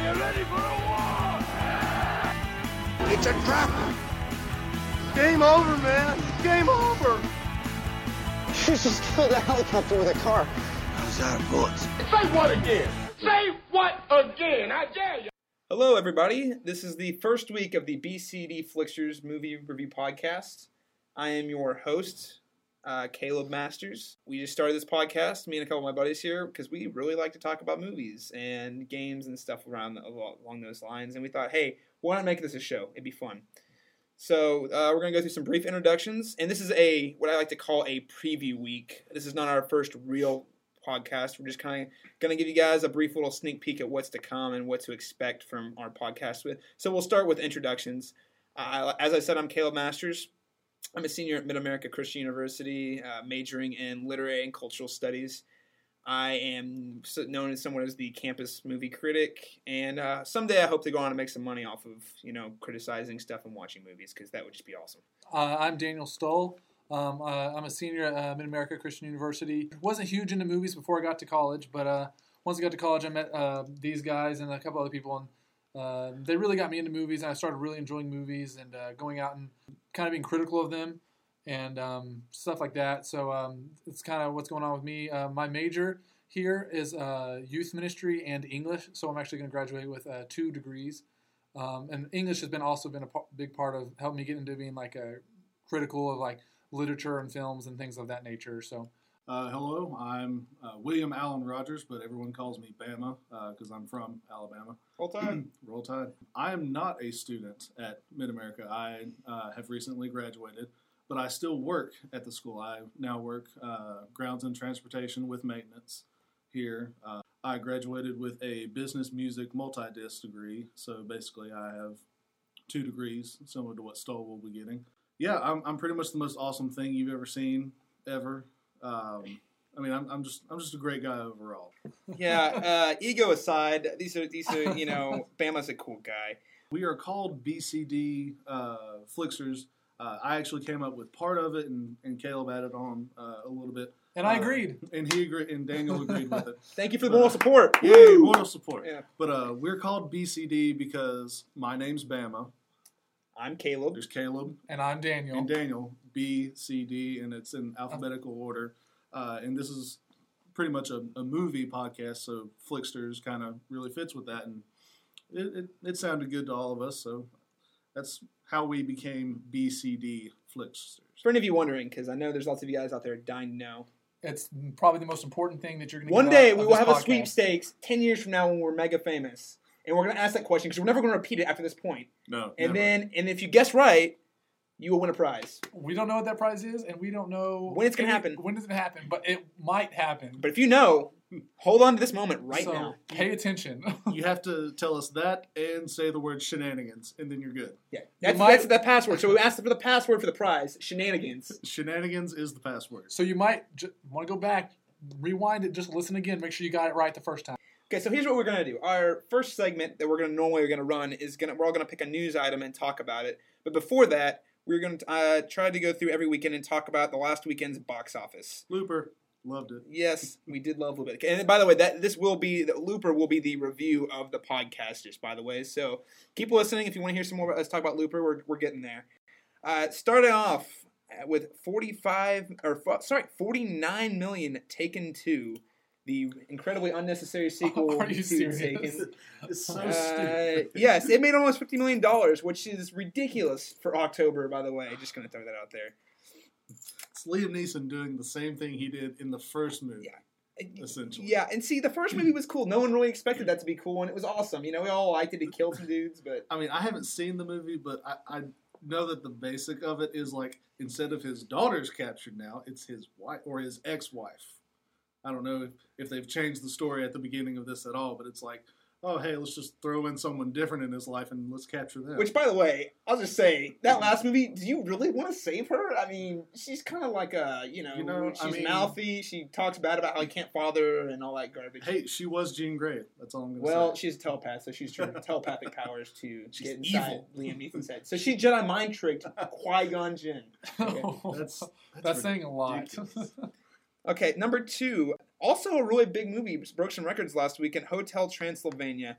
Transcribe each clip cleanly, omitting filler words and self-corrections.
you ready for a war? It's a trap! Game over, man. Game over. You just killed a helicopter with a car. I was out of bullets. Say what again? Say what again? I dare you. Hello, everybody. This is the first week of the BCD Flixters Movie Review Podcast. I am your host, Caleb Masters. We just started this podcast, me and a couple of my buddies here, because we really like to talk about movies and games and stuff along those lines. And we thought, hey, why not make this a show? It'd be fun. So we're going to go through some brief introductions. And this is what I like to call a preview week. This is not our first real podcast. We're just kind of going to give you guys a brief little sneak peek at what's to come and what to expect from our podcast. So we'll start with introductions. As I said, I'm Caleb Masters. I'm a senior at Mid-America Christian University, majoring in literary and cultural studies. I am known as someone as the campus movie critic, and someday I hope to go on and make some money off of, criticizing stuff and watching movies, because that would just be awesome. I'm Daniel Stoll. I'm a senior at Mid-America Christian University. Wasn't huge into movies before I got to college, but once I got to college, I met these guys and a couple other people, and they really got me into movies, and I started really enjoying movies and going out and kind of being critical of them and stuff like that. So it's kind of what's going on with me. My major here is youth ministry and English, so I'm actually going to graduate with 2 degrees. And English has also been a big part of helping me get into being like a critical of like literature and films and things of that nature. So. Hello, I'm William Allen Rogers, but everyone calls me Bama because I'm from Alabama. Roll Tide. Roll Tide. I am not a student at Mid-America. I have recently graduated, but I still work at the school. I now work grounds and transportation with maintenance here. I graduated with a business music multi-disc degree, so basically I have 2 degrees, similar to what Stoll will be getting. Yeah, I'm pretty much the most awesome thing you've ever seen, ever. I'm just a great guy overall. Yeah, ego aside, these are Bama's a cool guy. We are called BCD Flixters. I actually came up with part of it, and Caleb added on a little bit. And I agreed. And he agreed, and Daniel agreed with it. Thank you for the moral support. Yay, moral support. Yeah. But we're called BCD because my name's Bama. I'm Caleb. There's Caleb. And I'm Daniel. And Daniel, BCD, and it's in alphabetical order. And this is pretty much a movie podcast, so Flixters kind of really fits with that. And it sounded good to all of us, so that's how we became BCD Flixters. For any of you wondering, because I know there's lots of you guys out there dying to know. It's probably the most important thing that you're going to One day we will have a sweepstakes 10 years from now when we're mega famous. And we're going to ask that question because we're never going to repeat it after this point. No. And then if you guess right, you will win a prize. We don't know what that prize is, and we don't know when it's going to happen. When does it happen? But it might happen. But if you know, hold on to this moment right so now. Pay attention. You have to tell us that and say the word shenanigans, and then you're good. Yeah, that's the password. So we asked for the password for the prize, shenanigans. Shenanigans is the password. So you might want to go back, rewind it, just listen again, make sure you got it right the first time. Okay, so here's what we're going to do. Our first segment that we're going to run is we're all going to pick a news item and talk about it. But before that, we're going to try to go through every weekend and talk about the last weekend's box office. Looper. Loved it. Yes, we did love Looper. And by the way, Looper will be the review of the podcast, just by the way. So keep listening if you want to hear some more about us talk about Looper. We're getting there. Starting off with 49 million Taken 2. The incredibly unnecessary sequel Are you to serious? Taken. It's so stupid. Yes, it made almost $50 million, which is ridiculous for October, by the way. Just going to throw that out there. It's Liam Neeson doing the same thing he did in the first movie, essentially. Yeah, and see, the first movie was cool. No one really expected that to be cool, and it was awesome. We all liked it. He killed some dudes, but... I mean, I haven't seen the movie, but I know that the basic of it is, like, instead of his daughter's captured now, it's his wife, or his ex-wife. I don't know if they've changed the story at the beginning of this at all, but it's like, oh, hey, let's just throw in someone different in his life and let's capture them. Which, by the way, I'll just say, that last movie, do you really want to save her? I mean, she's kind of like she's mouthy. She talks bad about how he can't father and all that garbage. Hey, she was Jean Grey. That's all I'm going to say. Well, she's a telepath, so she's trying telepathic powers to get inside Liam Neeson's head. So she Jedi mind tricked Qui-Gon Jinn. Okay. That's saying a lot. Okay, number 2, also a really big movie, broke some records last weekend, Hotel Transylvania.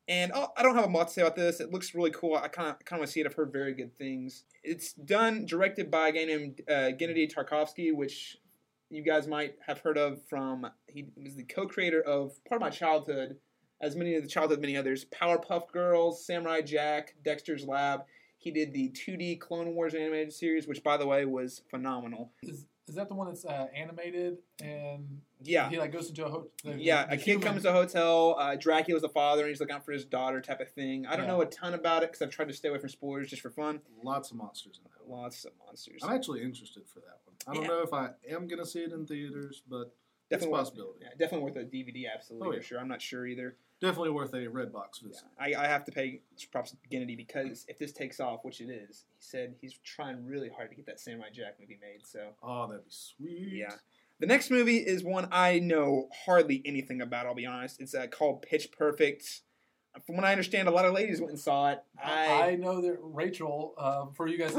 And I don't have a lot to say about this. It looks really cool. I kind of want to see it. I've heard very good things. It's directed by a guy named Gennady Tarkovsky, which you guys might have heard of from. He was the co-creator of part of my childhood, as many others. Powerpuff Girls, Samurai Jack, Dexter's Lab. He did the 2D Clone Wars animated series, which, by the way, was phenomenal. Is that the one that's animated and Yeah. he like goes into a hotel? A kid comes to a hotel. Dracula's the father, and he's looking out for his daughter, type of thing. I don't know a ton about it because I've tried to stay away from spoilers just for fun. Lots of monsters in that. Lots of monsters. I'm actually interested for that one. I don't know if I am going to see it in theaters, but definitely it's a possibility. Definitely worth a DVD, absolutely, yeah. for sure. I'm not sure either. Definitely worth a Redbox visit. I have to pay props to Gennady because if this takes off, which it is, he said he's trying really hard to get that Samurai Jack movie made. So that'd be sweet. Yeah. The next movie is one I know hardly anything about, I'll be honest. It's called Pitch Perfect. From what I understand, a lot of ladies went and saw it. I know that Rachel, for you guys.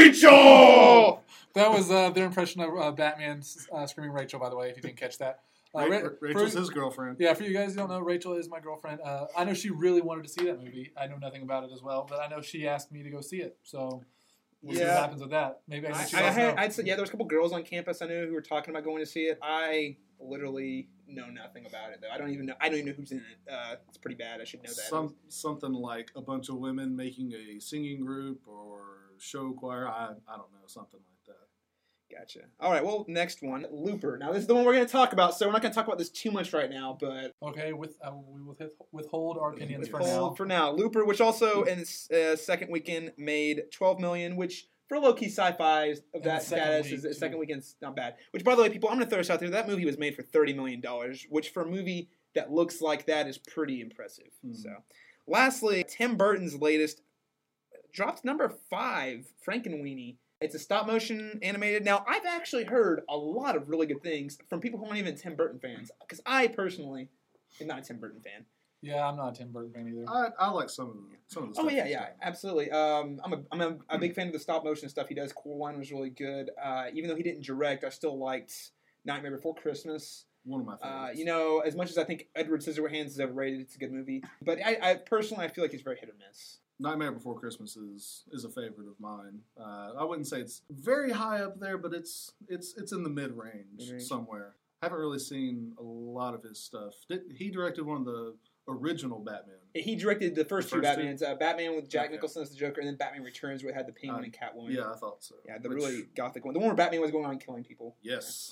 Rachel! That was their impression of Batman screaming Rachel, by the way, if you didn't catch that. Rachel's his girlfriend. Yeah, for you guys who don't know, Rachel is my girlfriend. I know she really wanted to see that movie. I know nothing about it as well, but I know she asked me to go see it. So we'll see what happens with that. Maybe I know. I'd say, there was a couple girls on campus I knew who were talking about going to see it. I literally know nothing about it, though. I don't even know who's in it. It's pretty bad. I should know that. Something like a bunch of women making a singing group or show choir. I don't know, something like that. Gotcha. All right, well, next one, Looper. Now, this is the one we're going to talk about, so we're not going to talk about this too much right now, but... Okay, we will withhold our opinions for now. Looper, which also in its second weekend made $12 million, which for low-key sci-fi of that status, is second weekend's not bad. Which, by the way, people, I'm going to throw this out there. That movie was made for $30 million, which for a movie that looks like that is pretty impressive. So, lastly, Tim Burton's latest dropped number 5, Frankenweenie. It's a stop-motion animated. Now, I've actually heard a lot of really good things from people who aren't even Tim Burton fans, because I personally am not a Tim Burton fan. Yeah, I'm not a Tim Burton fan either. I like some of the stuff. Oh, yeah, absolutely. I'm a big fan of the stop-motion stuff he does. Coraline was really good. Even though he didn't direct, I still liked Nightmare Before Christmas. One of my favorites. As much as I think Edward Scissorhands is overrated, it's a good movie. But I personally, I feel like he's very hit or miss. Nightmare Before Christmas is a favorite of mine. I wouldn't say it's very high up there, but it's in the mid-range somewhere. Haven't really seen a lot of his stuff. He directed one of the original Batman. He directed the first two Batmans. Batman with Jack Nicholson as the Joker, and then Batman Returns where it had the Penguin and Catwoman. Yeah, I thought so. Yeah, really gothic one. The one where Batman was going around killing people. Yes.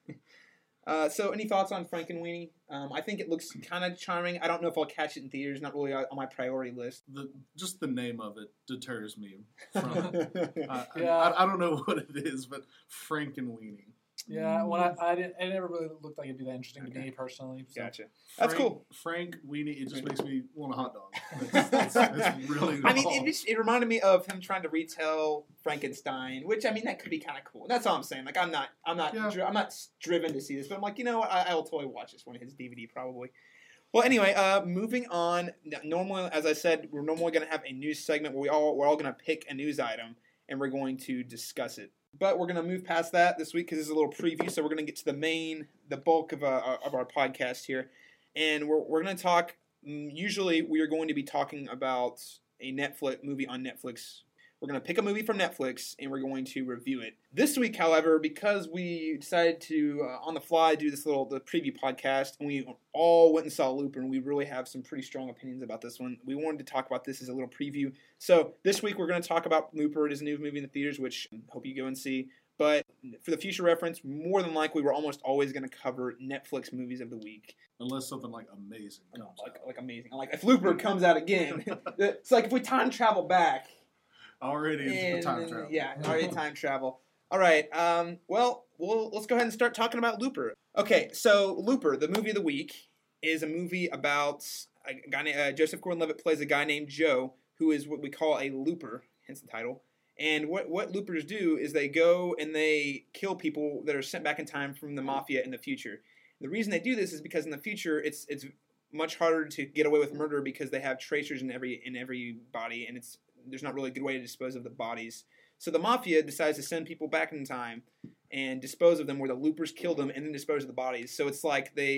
So, any thoughts on Frankenweenie? I think it looks kind of charming. I don't know if I'll catch it in theaters. Not really on my priority list. Just the name of it deters me from. I don't know what it is, but Frankenweenie. Yeah, it never really looked like it'd be that interesting to me personally. So. Gotcha. That's cool. Frank Weenie, it just makes me want a hot dog. It's really. I mean, it reminded me of him trying to retell Frankenstein, which I mean that could be kind of cool. That's all I'm saying. Like I'm not driven to see this, but I'm like, you know what? I'll totally watch this one his DVD probably. Well, anyway, moving on. Normally, as I said, we're normally going to have a news segment where we're all going to pick a news item and we're going to discuss it. But we're going to move past that this week because this is a little preview. So we're going to get to the bulk of our podcast here. And we're going to talk, usually we are going to be talking about a Netflix movie on Netflix. We're going to pick a movie from Netflix and we're going to review it. This week, however, because we decided to, on the fly, do the preview podcast, and we all went and saw Looper, and we really have some pretty strong opinions about this one. We wanted to talk about this as a little preview. So this week, we're going to talk about Looper. It is a new movie in the theaters, which I hope you go and see. But for the future reference, more than likely, we're almost always going to cover Netflix movies of the week. Unless something like amazing comes out. Like amazing. Like if Looper comes out again. It's like if we time travel back. Already into time travel. Yeah, already time travel. All right. Well, let's go ahead and start talking about Looper. Okay, so Looper, the movie of the week, is a movie about a guy named Joseph Gordon-Levitt plays a guy named Joe, who is what we call a looper, hence the title. And what loopers do is they go and they kill people that are sent back in time from the mafia in the future. The reason they do this is because in the future it's much harder to get away with murder because they have tracers in every body, and there's not really a good way to dispose of the bodies. So the mafia decides to send people back in time and dispose of them where the loopers kill them and then dispose of the bodies. So it's like they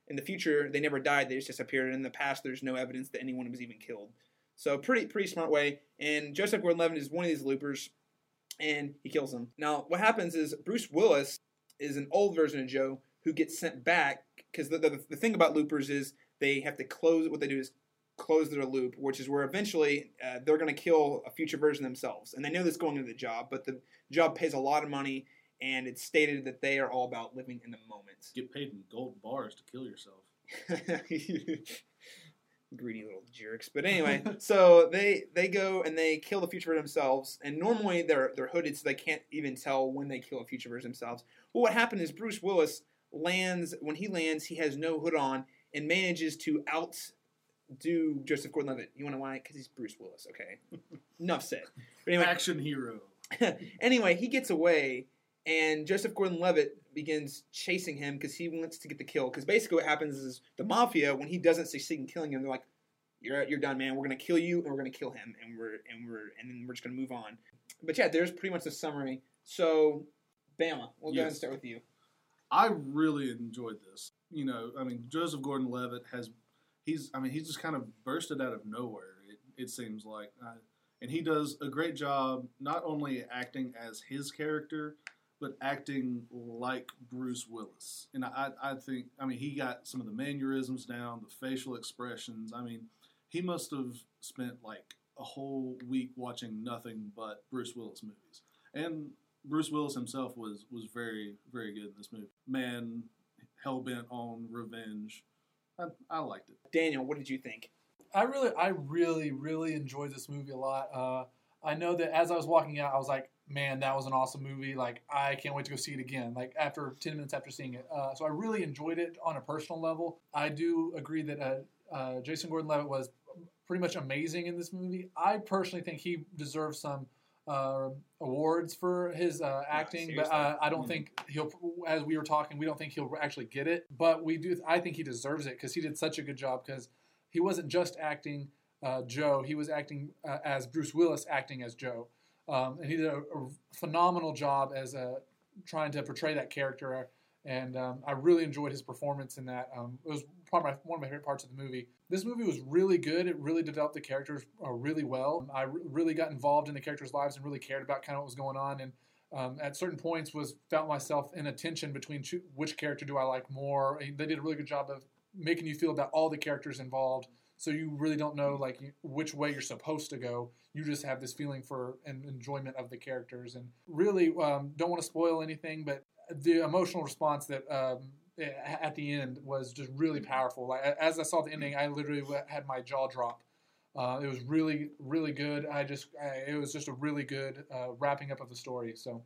in the future, they never died. They just disappeared. And in the past, there's no evidence that anyone was even killed. So pretty smart way. And Joseph Gordon-Levitt is one of these loopers, and he kills him. Now, what happens is Bruce Willis is an old version of Joe who gets sent back, because the thing about loopers is they have to close. What they do is close their loop, which is where eventually they're going to kill a future version themselves. And they know this going into the job, but the job pays a lot of money, and it's stated that they are all about living in the moment. Get paid in gold bars to kill yourself. Greedy little jerks. But anyway, so they go and they kill the future version themselves, and normally they're hooded so they can't even tell when they kill a future version themselves. Well, what happened is Bruce Willis lands. When he lands, he has no hood on and manages to outdo Joseph Gordon-Levitt. You want to know why? Because he's Bruce Willis. Okay, enough said. But anyway, Action hero. anyway, he gets away, and Joseph Gordon-Levitt begins chasing him because he wants to get the kill. Because basically what happens is the Mafia, when he doesn't succeed in killing him, they're like, "You're done, man. We're gonna kill you, and we're gonna kill him, and then we're just gonna move on." But yeah, there's pretty much the summary. So, Bama, we'll go ahead and start with you. I really enjoyed this. You know, I mean, Joseph Gordon-Levitt he's just kind of bursted out of nowhere. It seems like, and he does a great job not only acting as his character, but acting like Bruce Willis. And I think, he got some of the mannerisms down, the facial expressions. I mean, he must have spent like a whole week watching nothing but Bruce Willis movies. And Bruce Willis himself was very, very good in this movie. Man, hell-bent on revenge. I liked it. Daniel, what did you think? I really enjoyed this movie a lot. I know that as I was walking out, I was like, man, that was an awesome movie. Like, I can't wait to go see it again, like, after 10 minutes after seeing it. So I really enjoyed it on a personal level. I do agree that Jason Gordon-Levitt was pretty much amazing in this movie. I personally think he deserves some awards for his acting, but I don't think he'll, as we were talking, we don't think he'll actually get it. But I think he deserves it because he did such a good job, because he wasn't just acting Joe, he was acting as Bruce Willis acting as Joe. And he did a phenomenal job as trying to portray that character, and I really enjoyed his performance in that. It was probably one of my favorite parts of the movie. This movie was really good. It really developed the characters really well. I really got involved in the characters' lives and really cared about kind of what was going on, and at certain points felt myself in a tension between which character do I like more. They did a really good job of making you feel about all the characters involved, so you really don't know like which way you're supposed to go. You just have this feeling for an enjoyment of the characters, and really don't want to spoil anything, but the emotional response that at the end was just really powerful. Like, as I saw the ending, I literally had my jaw drop. It was really, really good. It was just a really good wrapping up of the story. So,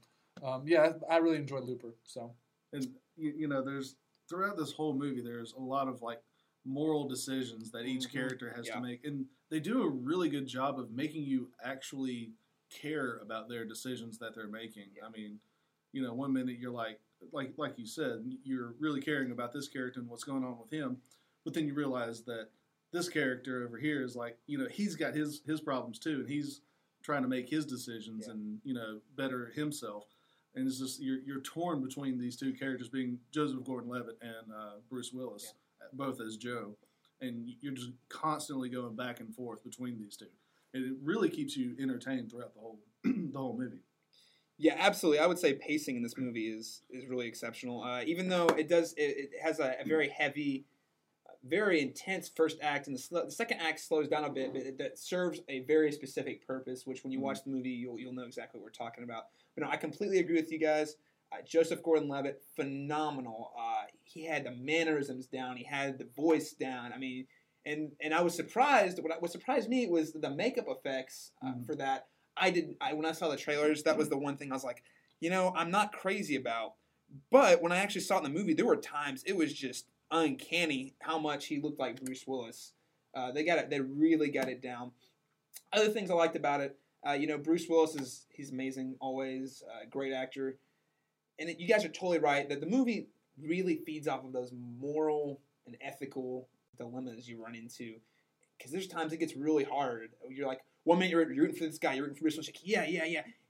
I really enjoyed Looper. So, and there's throughout this whole movie, there's a lot of like moral decisions that each character has to make, and they do a really good job of making you actually care about their decisions that they're making. I mean, one minute you're like you said, you're really caring about this character and what's going on with him, but then you realize that this character over here is like, he's got his problems too, and he's trying to make his decisions and better himself. And it's just you're torn between these two characters, being Joseph Gordon-Levitt and Bruce Willis, both as Joe, and you're just constantly going back and forth between these two. And it really keeps you entertained throughout the whole movie. Yeah, absolutely. I would say pacing in this movie is really exceptional. Even though it has a very heavy, very intense first act, and the second act slows down a bit, but that serves a very specific purpose, which when you watch the movie, you'll know exactly what we're talking about. But no, I completely agree with you guys. Joseph Gordon-Levitt, phenomenal. He had the mannerisms down. He had the voice down. I mean, and I was surprised. What surprised me was the makeup effects for that. When I saw the trailers, that was the one thing I was like, I'm not crazy about. But when I actually saw it in the movie, there were times it was just uncanny how much he looked like Bruce Willis. They really got it down. Other things I liked about it, Bruce Willis he's amazing always, great actor. And you guys are totally right that the movie really feeds off of those moral and ethical dilemmas you run into. Because there's times it gets really hard. You're like, 1 minute you're rooting for this guy, you're rooting for Bruce Willis, like, yeah.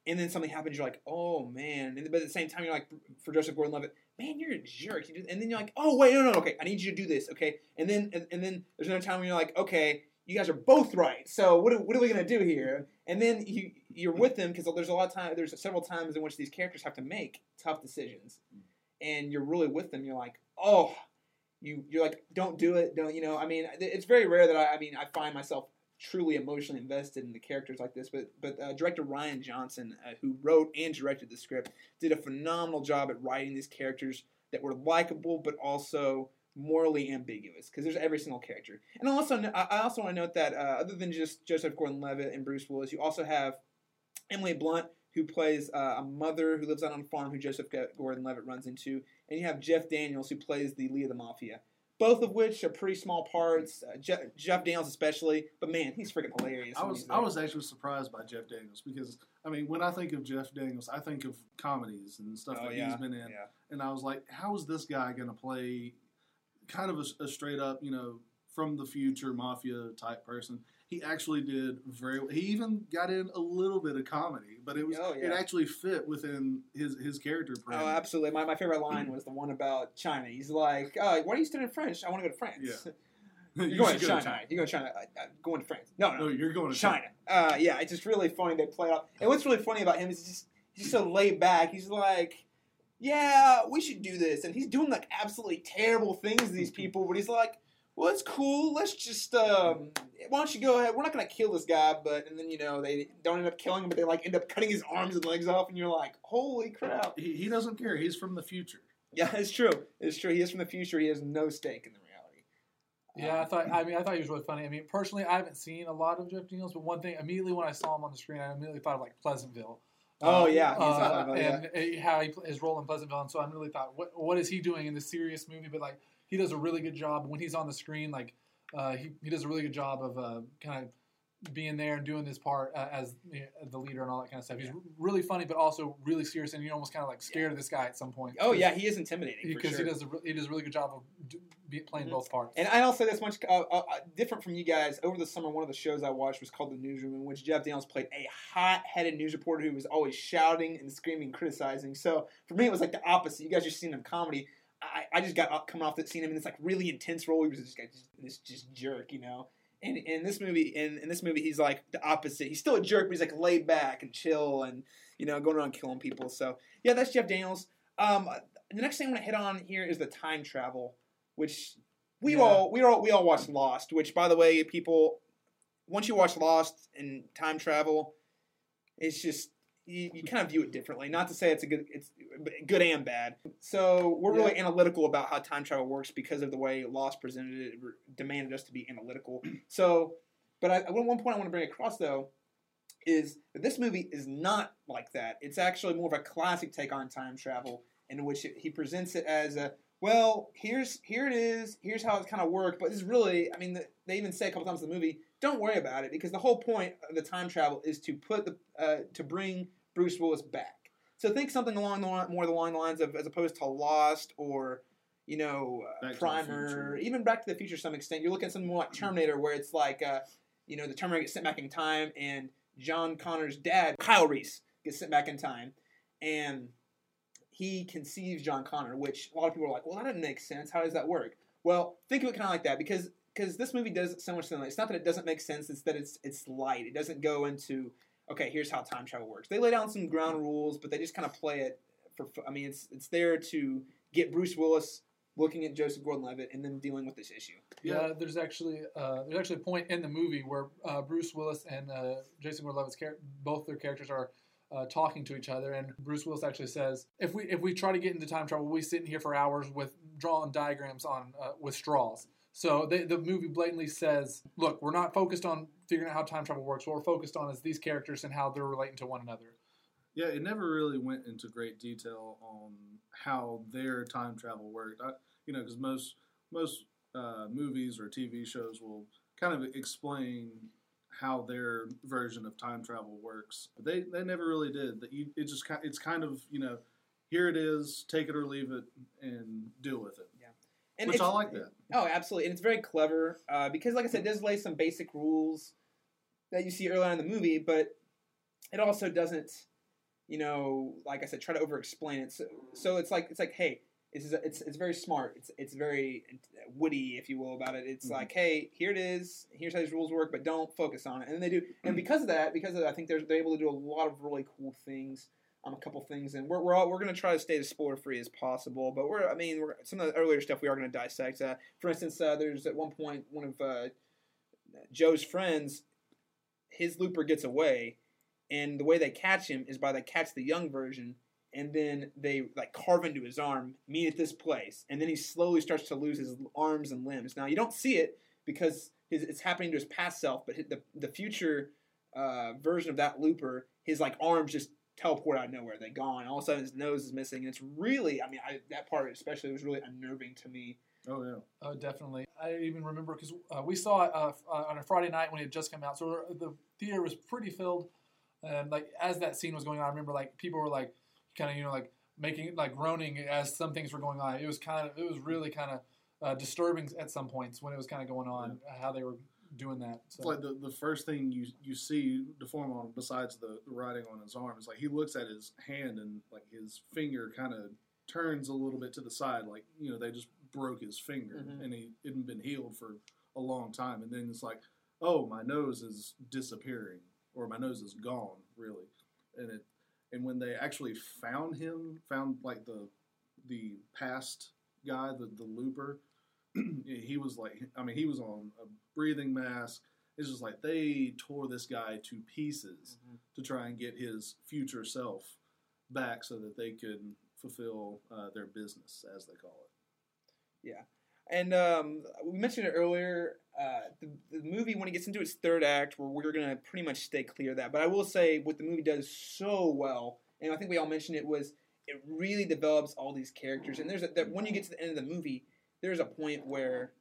and then something happens, you're like, oh man, but at the same time, you're like, for Joseph Gordon-Levitt, man, you're a jerk. And then you're like, oh wait, no, okay, I need you to do this, okay? And then there's another time when you're like, okay, you guys are both right. So what are we gonna do here? And then you're with them because there's several times in which these characters have to make tough decisions, and you're really with them. You're like, oh, you're like, don't do it, don't, you know? I mean, it's very rare that I find myself truly emotionally invested in the characters like this, but director Rian Johnson, who wrote and directed the script, did a phenomenal job at writing these characters that were likable but also morally ambiguous, because there's every single character. And I also want to note that other than just Joseph Gordon-Levitt and Bruce Willis, you also have Emily Blunt, who plays a mother who lives out on a farm who Joseph Gordon-Levitt runs into, and you have Jeff Daniels, who plays the lead of the mafia. Both of which are pretty small parts. Jeff Daniels especially, but man, he's freaking hilarious. I was actually surprised by Jeff Daniels because, I mean, when I think of Jeff Daniels, I think of comedies and stuff he's been in. Yeah. And I was like, how is this guy going to play kind of a straight up, you know, from the future mafia type person? He actually did very well. He even got in a little bit of comedy, but it actually fit within his character. Oh, absolutely. My favorite line was the one about China. He's like, why are you studying French? I want to go to France. Yeah. You're going to China. You're going to China. Going to France. No, you're going to China. Yeah, it's just really funny they play out. And what's really funny about him is he's so laid back. He's like, yeah, we should do this. And he's doing like absolutely terrible things to these people, but he's like, well, it's cool. Let's just, why don't you go ahead? We're not going to kill this guy, and then, you know, they don't end up killing him, but they, like, end up cutting his arms and legs off, and you're like, holy crap. He doesn't care. He's from the future. Yeah, it's true. It's true. He is from the future. He has no stake in the reality. Yeah, I thought he was really funny. I mean, personally, I haven't seen a lot of Jeff Daniels, but one thing, immediately when I saw him on the screen, I immediately thought of, like, Pleasantville. Oh, yeah. And how his role in Pleasantville, and so I really thought, what is he doing in this serious movie? But, like, he does a really good job when he's on the screen. Like he does a really good job of kind of being there and doing his part as the leader and all that kind of stuff. He's really funny, but also really serious, and you're almost kind of like scared of this guy at some point. Oh yeah, he is intimidating because sure. he does a really good job of playing both parts. And I'll say this much different from you guys. Over the summer, one of the shows I watched was called The Newsroom, in which Jeff Daniels played a hot-headed news reporter who was always shouting and screaming and criticizing. So for me, it was like the opposite. You guys just seen him comedy. I just got coming off that scene in this like really intense role. He was this jerk, you know. And in this movie, he's like the opposite. He's still a jerk, but he's like laid back and chill, and you know, going around killing people. So yeah, that's Jeff Daniels. The next thing I'm gonna hit on here is the time travel, which we all watched Lost. Which, by the way, people, once you watch Lost and time travel, it's just. You kind of view it differently. Not to say it's good and bad. So we're really analytical about how time travel works because of the way Lost presented it, demanded us to be analytical. So, but one point I want to bring across though is that this movie is not like that. It's actually more of a classic take on time travel, in which he presents it as here it is, here's how it's kind of worked. But this is really, I mean, they even say a couple times in the movie, don't worry about it, because the whole point of the time travel is to to bring Bruce Willis back. So think something along the lines of, as opposed to Lost or, you know, Primer, even Back to the Future to some extent. You're looking at something more like Terminator, where it's like, you know, the Terminator gets sent back in time, and John Connor's dad, Kyle Reese, gets sent back in time, and he conceives John Connor, which a lot of people are like, well, that doesn't make sense. How does that work? Well, think of it kind of like that, because this movie does so much thing. It's not that it doesn't make sense, it's that it's light. It doesn't go into, okay, here's how time travel works. They lay down some ground rules, but they just kind of play it for, I mean, it's there to get Bruce Willis looking at Joseph Gordon-Levitt and then dealing with this issue. Yeah, there's actually a point in the movie where Bruce Willis and Jason Gordon-Levitt's both their characters are talking to each other, and Bruce Willis actually says, if we try to get into time travel, we'll be sitting here for hours with drawing diagrams on with straws. So the movie blatantly says, look, we're not focused on figuring out how time travel works. What we're focused on is these characters and how they're relating to one another. Yeah, it never really went into great detail on how their time travel worked. Because most movies or TV shows will kind of explain how their version of time travel works. But they never really did. It's kind of, you know, here it is, take it or leave it, and deal with it. Yeah. Which I like that. Oh, absolutely. And it's very clever because, like I said, it does lay some basic rules that you see early on in the movie, but it also doesn't, like I said, try to over-explain it. So it's like, hey, it's very smart. It's very witty, if you will, about it. It's like, hey, here it is. Here's how these rules work, but don't focus on it. And then they do. And because of that, I think they're able to do a lot of really cool things. A couple things, and we're going to try to stay as spoiler free as possible. But we're some of the earlier stuff we are going to dissect. For instance, there's at one point one of Joe's friends, his looper gets away, and the way they catch him is by they catch the young version, and then they like carve into his arm, meet at this place, and then he slowly starts to lose his arms and limbs. Now you don't see it because it's happening to his past self, but the future version of that looper, his like arms just teleport out of nowhere. They're gone. All of a sudden, his nose is missing. And it's really, that part especially was really unnerving to me. Oh, yeah. Oh, definitely. I even remember because we saw it on a Friday night when it had just come out. So the theater was pretty filled. And, like, as that scene was going on, I remember, like, people were, like, kind of, like, making, like, groaning as some things were going on. It was really kind of disturbing at some points when it was kind of going on, how they were doing that. So. It's like the first thing you see deform on him, besides the writing on his arm, is like he looks at his hand and like his finger kind of turns a little bit to the side, like they just broke his finger and he hadn't been healed for a long time, and then it's like, oh, my nose is disappearing, or my nose is gone, really, and when they actually found like the past guy, the looper. He was like, he was on a breathing mask. It's just like they tore this guy to pieces to try and get his future self back so that they could fulfill their business, as they call it. Yeah. And we mentioned it earlier, the movie, when it gets into its third act, we're going to pretty much stay clear of that. But I will say what the movie does so well, and I think we all mentioned it, was it really develops all these characters. And there's that when you get to the end of the movie, there's a point where,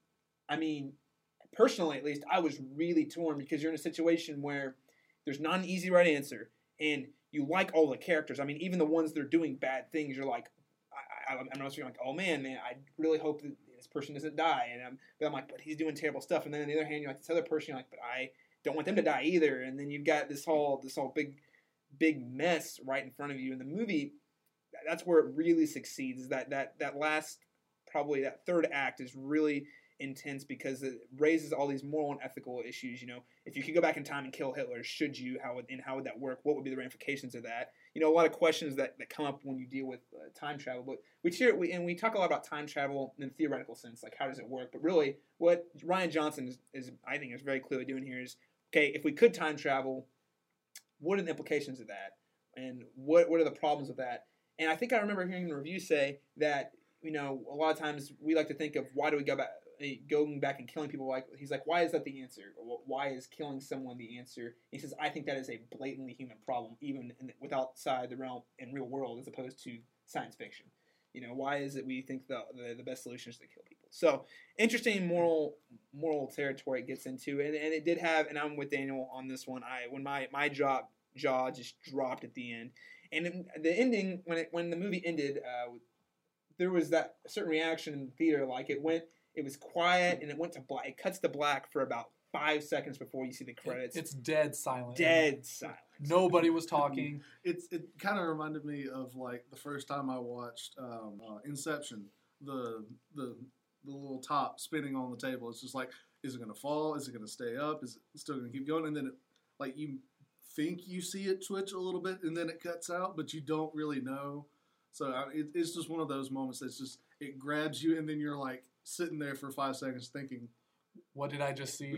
personally at least, I was really torn because you're in a situation where there's not an easy right answer, and you like all the characters. Even the ones that are doing bad things, you're like, I'm also like, oh man, I really hope that this person doesn't die. And I'm like, but he's doing terrible stuff. And then on the other hand, you're like, this other person, you're like, but I don't want them to die either. And then you've got this whole big mess right in front of you. In the movie, that's where it really succeeds. Is that last. Probably that third act is really intense because it raises all these moral and ethical issues. If you could go back in time and kill Hitler, should you? How would that work? What would be the ramifications of that? A lot of questions that come up when you deal with time travel. But we talk a lot about time travel in a theoretical sense, like how does it work? But really, what Rian Johnson is I think is very clearly doing here is, okay, if we could time travel, what are the implications of that, and what are the problems with that? And I think I remember hearing the review say that. A lot of times we like to think of why do we going back and killing people? Like he's like, why is that the answer? Or why is killing someone the answer? He says, I think that is a blatantly human problem, even with outside the realm in real world, as opposed to science fiction. Why is it we think the best solution is to kill people? So interesting moral territory it gets into, and it did have, and I'm with Daniel on this one. When my jaw just dropped at the end, and the ending when the movie ended. There was that certain reaction in the theater, like it was quiet and it went to black. It cuts to black for about 5 seconds before you see the credits. It's dead silent. Dead silent. Nobody was talking. It kind of reminded me of like the first time I watched Inception. The little top spinning on the table. It's just like, is it going to fall? Is it going to stay up? Is it still going to keep going? And then you think you see it twitch a little bit, and then it cuts out, but you don't really know. So it's just one of those moments that's just, it grabs you, and then you're like sitting there for 5 seconds thinking, what did I just see?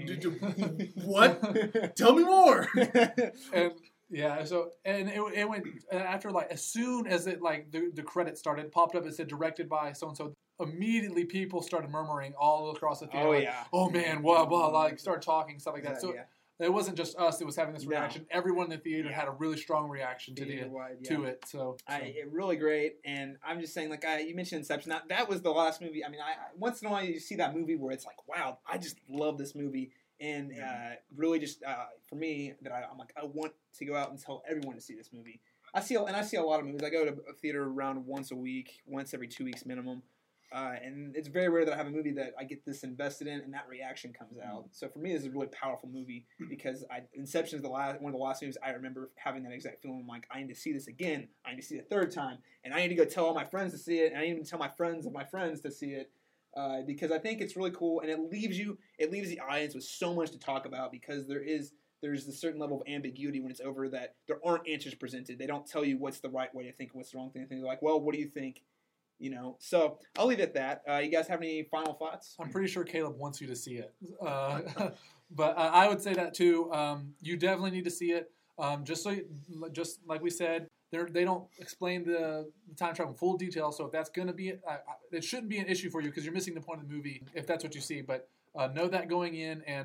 What? Tell me more. And yeah, so and it went after like as soon as it like the credits started, it popped up. It said directed by so and so. Immediately, people started murmuring all across the theater. Oh like, yeah. Oh man, blah blah. Like started talking stuff like that. So yeah. It wasn't just us that was having this reaction. No. Everyone in the theater had a really strong reaction to it. So it really great. And I'm just saying, like you mentioned Inception. That was the last movie. I once in a while you see that movie where it's like, wow, I just love this movie. And really just for me, that I'm like, I want to go out and tell everyone to see this movie. I see a lot of movies. I go to a theater around once every 2 weeks minimum. And it's very rare that I have a movie that I get this invested in and that reaction comes out. So for me, this is a really powerful movie because Inception is one of the last movies I remember having that exact feeling. I'm like, I need to see this again. I need to see it a third time. And I need to go tell all my friends to see it. And I need to tell my friends of my friends to see it because I think it's really cool. And it leaves the audience with so much to talk about because there's a certain level of ambiguity when it's over that there aren't answers presented. They don't tell you what's the right way to think and what's the wrong thing to think. They're like, well, what do you think? So I'll leave it at that. You guys have any final thoughts? I'm pretty sure Caleb wants you to see it. But I would say that too. You definitely need to see it. Just like we said, they don't explain the time travel in full detail. So if that's going to be it shouldn't be an issue for you because you're missing the point of the movie if that's what you see. But know that going in and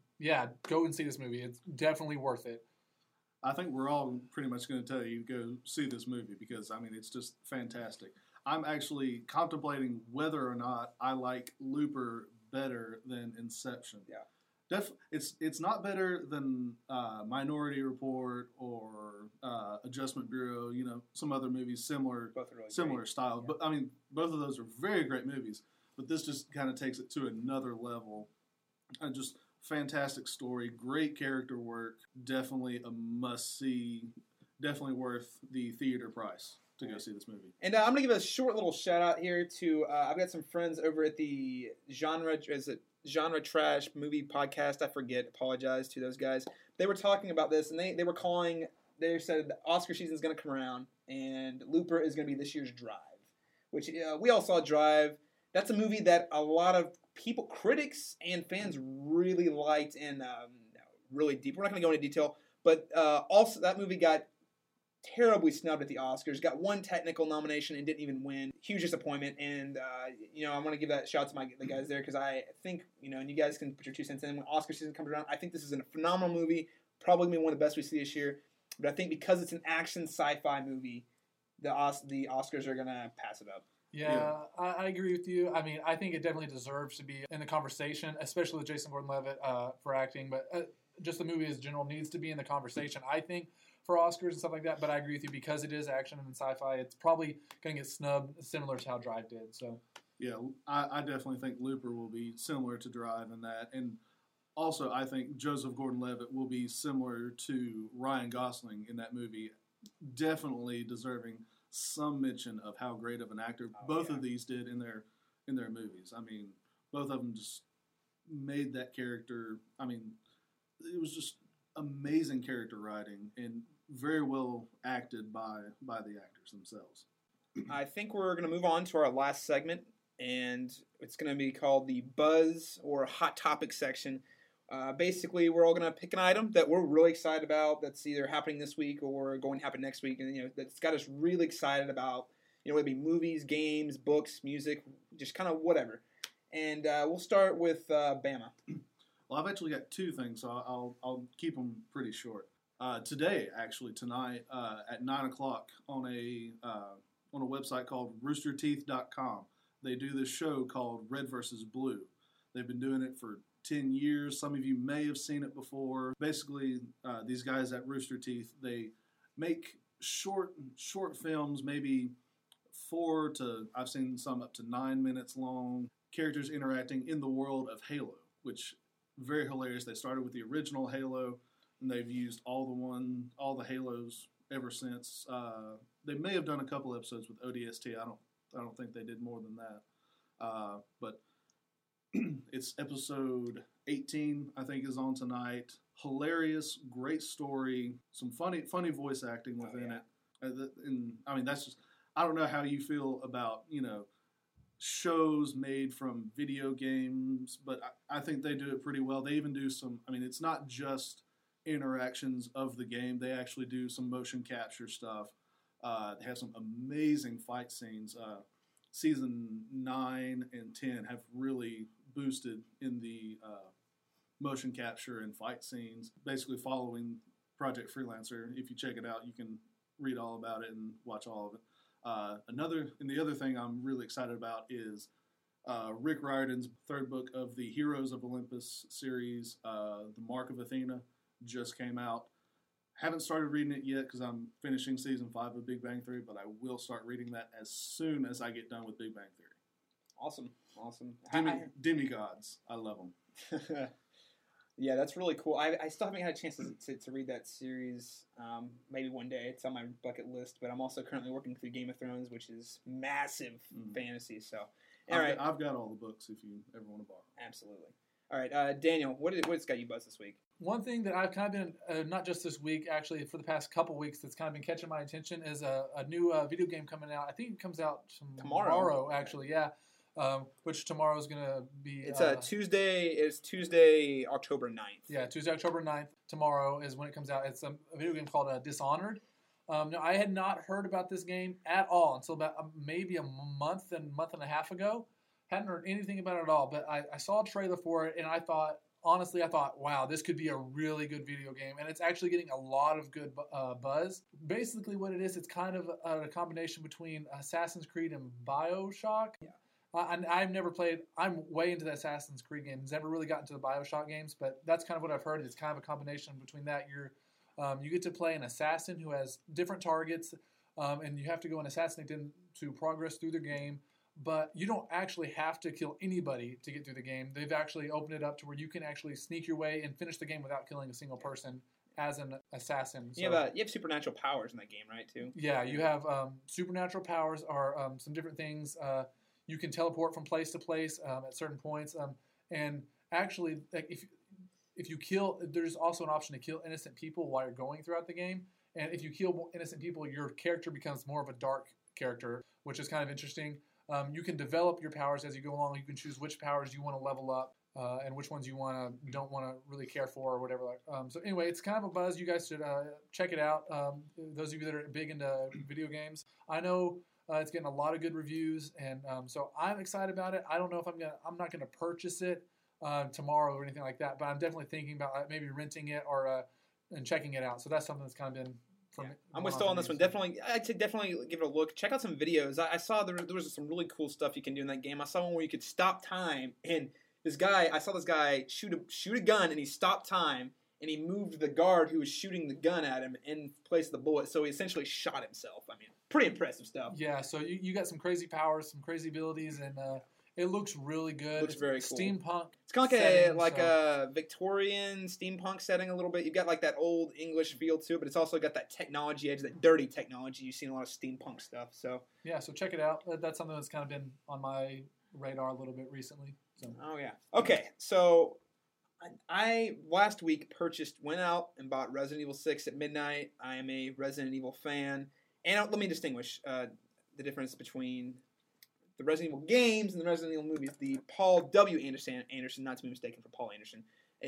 go and see this movie. It's definitely worth it. I think we're all pretty much going to tell you to go see this movie because, it's just fantastic. I'm actually contemplating whether or not I like Looper better than Inception. Yeah. It's not better than Minority Report or Adjustment Bureau, some other movies similar style. Yeah. But, both of those are very great movies. But this just kind of takes it to another level. Just fantastic story, great character work, definitely a must-see, definitely worth the theater price to go see this movie. And I'm going to give a short little shout-out here to, I've got some friends over at the Genre Trash Movie Podcast. I forget. Apologize to those guys. They were talking about this, and they said the Oscar season is going to come around, and Looper is going to be this year's Drive, which we all saw Drive. That's a movie that a lot of people, critics and fans really liked and really deep. We're not going to go into detail, but also that movie got terribly snubbed at the Oscars. Got one technical nomination and didn't even win. Huge disappointment. And I want to give that shout out to the guys there because I think and you guys can put your 2 cents in when Oscar season comes around. I think this is a phenomenal movie. Probably gonna be one of the best we see this year. But I think because it's an action sci-fi movie, the Oscars are gonna pass it up. Yeah, I agree with you. I think it definitely deserves to be in the conversation, especially with Jason Gordon-Levitt for acting. But just the movie as general needs to be in the conversation, I think, for Oscars and stuff like that. But I agree with you because it is action and sci-fi. It's probably going to get snubbed, similar to how Drive did. So yeah, I definitely think Looper will be similar to Drive in that, and also I think Joseph Gordon-Levitt will be similar to Ryan Gosling in that movie, definitely deserving some mention of how great of an actor both of these did in their movies. Both of them just made that character. It was just amazing character writing and very well acted by the actors themselves. I think we're going to move on to our last segment, and it's going to be called the Buzz or Hot Topic section. Basically, we're all going to pick an item that we're really excited about that's either happening this week or going to happen next week, and that's got us really excited about, whether it be movies, games, books, music, just kind of whatever. And we'll start with Bama. Well, I've actually got 2 things, so I'll keep them pretty short. Tonight, at 9 o'clock on a website called roosterteeth.com, they do this show called Red vs. Blue. They've been doing it for 10 years. Some of you may have seen it before. Basically, these guys at Rooster Teeth, they make short films, maybe I've seen some up to 9 minutes long, characters interacting in the world of Halo, which very hilarious. They started with the original Halo, and they've used all the Halos ever since. They may have done a couple episodes with ODST. I don't think they did more than that. But it's episode 18, I think, is on tonight. Hilarious, great story, some funny voice acting within it. And that's just, I don't know how you feel about, shows made from video games, but I think they do it pretty well. They even do some, it's not just interactions of the game. They actually do some motion capture stuff. They have some amazing fight scenes. Season 9 and 10 have really boosted in the motion capture and fight scenes, basically following Project Freelancer. If you check it out, you can read all about it and watch all of it. The other thing I'm really excited about is Rick Riordan's 3rd book of the Heroes of Olympus series, The Mark of Athena, just came out. Haven't started reading it yet because I'm finishing season 5 of Big Bang Theory, but I will start reading that as soon as I get done with Big Bang Theory. Awesome. Demigods. I love them. Yeah, that's really cool. I still haven't had a chance to read that series. Maybe one day. It's on my bucket list. But I'm also currently working through Game of Thrones, which is massive fantasy. So, all right. I've got all the books if you ever want to borrow. Absolutely. All right, Daniel, what's got you buzzed this week? One thing that I've kind of been, not just this week, actually, for the past couple weeks, that's kind of been catching my attention is a new video game coming out. I think it comes out tomorrow actually, yeah. Which tomorrow is going to be... It's Tuesday. It's Tuesday, October 9th. Yeah, Tuesday, October 9th. Tomorrow is when it comes out. It's a video game called Dishonored. Now, I had not heard about this game at all until about maybe a month and a half ago. Hadn't heard anything about it at all, but I saw a trailer for it, and I thought, wow, this could be a really good video game, and it's actually getting a lot of good buzz. Basically what it is, it's kind of a combination between Assassin's Creed and BioShock. Yeah. I've never played, I'm way into the Assassin's Creed games, never really got into the BioShock games, but that's kind of what I've heard. It's kind of a combination between that. You get to play an assassin who has different targets, and you have to go and assassinate them to progress through the game. But you don't actually have to kill anybody to get through the game. They've actually opened it up to where you can actually sneak your way and finish the game without killing a single person as an assassin. So, you have supernatural powers in that game, right, too? Yeah, you have supernatural powers are some different things. You can teleport from place to place at certain points. And actually, like if you kill, there's also an option to kill innocent people while you're going throughout the game. And if you kill innocent people, your character becomes more of a dark character, which is kind of interesting. You can develop your powers as you go along. You can choose which powers you want to level up and which ones you don't want to really care for or whatever. So anyway, it's kind of a buzz. You guys should check it out. Those of you that are big into video games, I know it's getting a lot of good reviews, and so I'm excited about it. I don't know if I'm not gonna purchase it tomorrow or anything like that, but I'm definitely thinking about maybe renting it or and checking it out. So that's something that's kind of been. I'm with Stoll on this one. I'd say definitely give it a look. Check out some videos. I saw there was some really cool stuff you can do in that game. I saw one where you could stop time, and I saw this guy shoot a gun, and he stopped time, and he moved the guard who was shooting the gun at him in place of the bullet. So he essentially shot himself. I mean, pretty impressive stuff. Yeah. So you got some crazy powers, some crazy abilities, and it looks really good. Looks very cool. Steampunk. It's kind of like a Victorian steampunk setting a little bit. You've got like that old English feel to it, but it's also got that technology edge, that dirty technology. You've seen a lot of steampunk stuff. So yeah, so check it out. That's something that's kind of been on my radar a little bit recently. So. Oh yeah. Okay, so I last week went out and bought Resident Evil 6 at midnight. I am a Resident Evil fan, and let me distinguish the difference between the Resident Evil games and the Resident Evil movies. The Paul W. Anderson, not to be mistaken for Paul Anderson,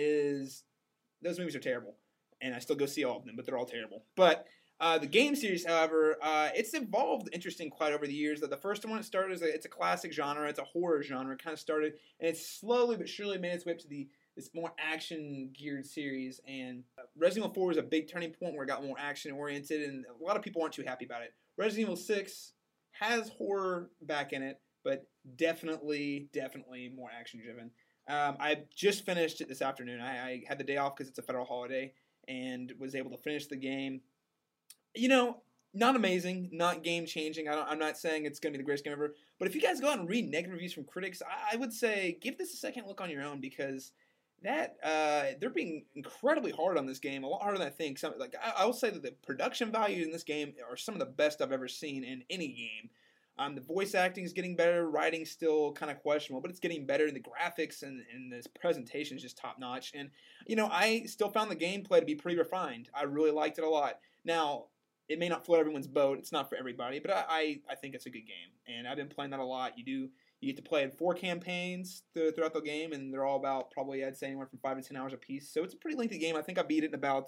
those movies are terrible, and I still go see all of them, but they're all terrible. But the game series, however, it's evolved interesting quite over the years. That the first one it started it's a classic genre, it's a horror genre. It kind of started, and it's slowly but surely made its way up to this more action-geared series. And Resident Evil 4 was a big turning point where it got more action-oriented, and a lot of people aren't too happy about it. Resident Evil 6 has horror back in it, but definitely more action-driven. I just finished it this afternoon. I had the day off because it's a federal holiday, and was able to finish the game. You know, not amazing, not game-changing. I'm not saying it's going to be the greatest game ever, but if you guys go out and read negative reviews from critics, I would say give this a second look on your own, because they're being incredibly hard on this game, a lot harder than I think. I will say that the production value in this game are some of the best I've ever seen in any game. The voice acting is getting better, writing's still kind of questionable, but it's getting better, and the graphics and this presentation is just top-notch. And, you know, I still found the gameplay to be pretty refined. I really liked it a lot. Now, it may not float everyone's boat. It's not for everybody, but I think it's a good game, and I've been playing that a lot. You get to play in 4 campaigns throughout the game, and they're all about probably, I'd say, anywhere from 5 to 10 hours a piece. So it's a pretty lengthy game. I think I beat it in about,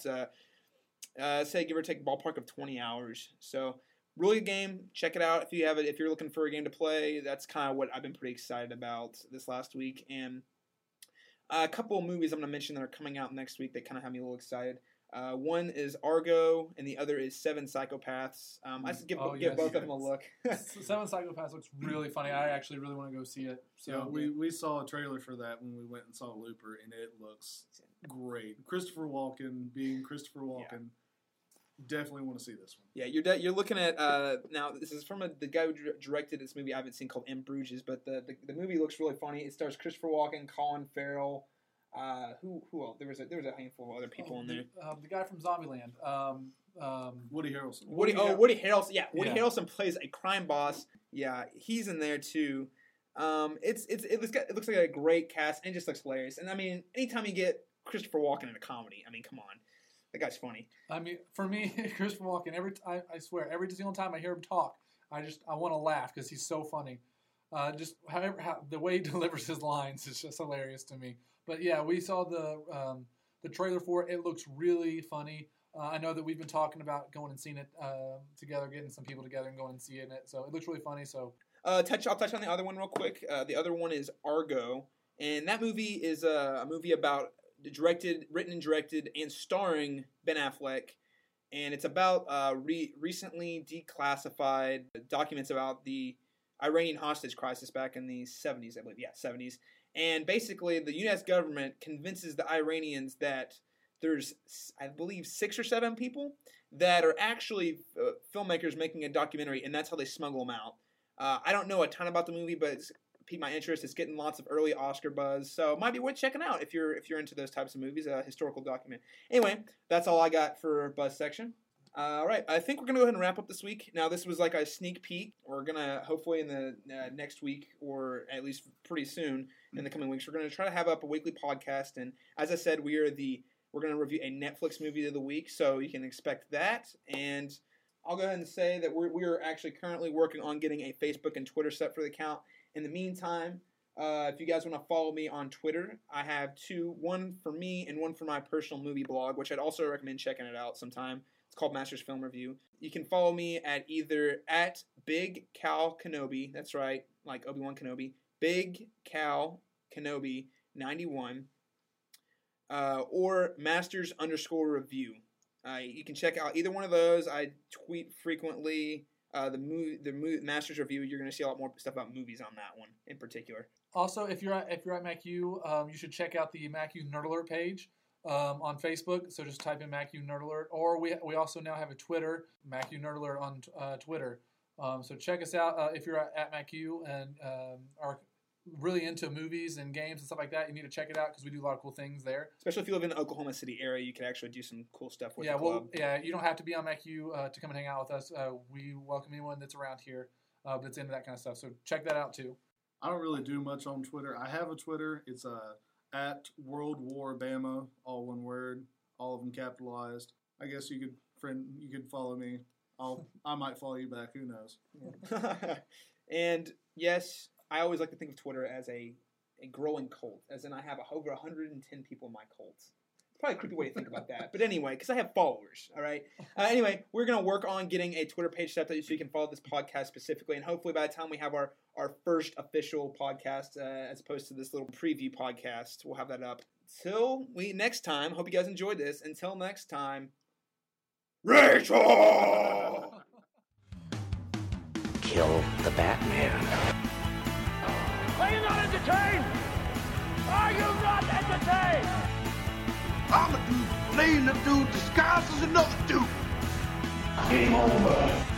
say, give or take, ballpark of 20 hours. So really good game. Check it out if you have it. If you're looking for a game to play, that's kind of what I've been pretty excited about this last week. And a couple of movies I'm going to mention that are coming out next week that kind of have me a little excited. One is Argo, and the other is Seven Psychopaths. I should give both of them a look. Seven Psychopaths looks really funny. I actually really want to go see it. So we saw a trailer for that when we went and saw Looper, and it looks great. Christopher Walken being Christopher Walken. definitely want to see this one. Yeah, you're looking at now. This is from the guy who directed this movie I haven't seen called In Bruges, but the movie looks really funny. It stars Christopher Walken, Colin Farrell. Who else? There was a handful of other people in there. The guy from Zombieland. Woody Harrelson. Woody Harrelson. Yeah, Woody Harrelson plays a crime boss. Yeah, he's in there too. It looks like a great cast and it just looks hilarious. And I mean, anytime you get Christopher Walken in a comedy, I mean, come on, that guy's funny. I mean, for me, Christopher Walken. I swear, every single time I hear him talk, I want to laugh because he's so funny. Just how the way he delivers his lines is just hilarious to me. But yeah, we saw the trailer for it. It looks really funny. I know that we've been talking about going and seeing it together, getting some people together and going and seeing it. So it looks really funny. So I'll touch on the other one real quick. The other one is Argo, and that movie is a movie about written and directed and starring Ben Affleck, and it's about recently declassified documents about the Iranian hostage crisis back in the 70s, I believe. Yeah, 70s. And basically, the U.S. government convinces the Iranians that there's, I believe, 6 or 7 people that are actually filmmakers making a documentary, and that's how they smuggle them out. I don't know a ton about the movie, but it's piqued my interest. It's getting lots of early Oscar buzz, so it might be worth checking out if you're into those types of movies, a historical document. Anyway, that's all I got for Buzz section. All right, I think we're going to go ahead and wrap up this week. Now, this was like a sneak peek. We're going to, hopefully in the next week, or at least pretty soon in the coming weeks, we're going to try to have up a weekly podcast. And as I said, we're going to review a Netflix movie of the week, so you can expect that. And I'll go ahead and say that we're actually currently working on getting a Facebook and Twitter set for the account. In the meantime, if you guys want to follow me on Twitter, I have 2, one for me and one for my personal movie blog, which I'd also recommend checking it out sometime. It's called Masters Film Review. You can follow me at either at Big Cal Kenobi, that's right, like Obi-Wan Kenobi, Big Cal Kenobi 91, or Masters_Review. You can check out either one of those. I tweet frequently. The Masters Review, you're going to see a lot more stuff about movies on that one in particular. Also, if you're at MacU, you should check out the MacU Nerd Alert page on Facebook. So just type in MacU Nerd Alert, or we also now have a Twitter, MacU Nerd Alert on Twitter. So check us out if you're at MacU and are really into movies and games and stuff like that. You need to check it out because we do a lot of cool things there. Especially if you live in the Oklahoma City area, you can actually do some cool stuff with the club. You don't have to be on MacU to come and hang out with us. We welcome anyone that's around here that's into that kind of stuff. So check that out too. I don't really do much on Twitter. I have a Twitter. It's at World War Bama, all one word, all of them capitalized. I guess you could follow me. I might follow you back. Who knows? And yes, I always like to think of Twitter as a growing cult, as in I have over 110 people in my cult. It's probably a creepy way to think about that. But anyway, because I have followers, all right? Anyway, we're going to work on getting a Twitter page set up so you can follow this podcast specifically. And hopefully by the time we have our first official podcast, as opposed to this little preview podcast, we'll have that up. Till next time, hope you guys enjoyed this. Until next time, Rachel! Kill the Batman. Are you not entertained? Are you not entertained? I'm a dude playing a dude disguised as another dude. Game over.